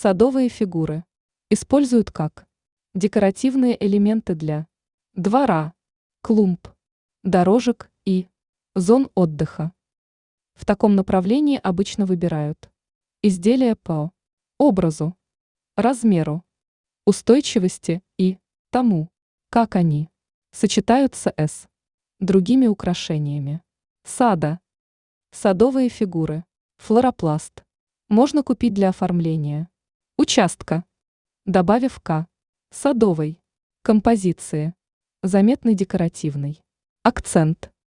Садовые фигуры используют как декоративные элементы для двора, клумб, дорожек и зон отдыха. В таком направлении обычно выбирают изделия по образу, размеру, устойчивости и тому, как они сочетаются с другими украшениями сада. Садовые фигуры, флоропласт, можно купить для оформления участка, добавив к садовой композиции заметный декоративный акцент.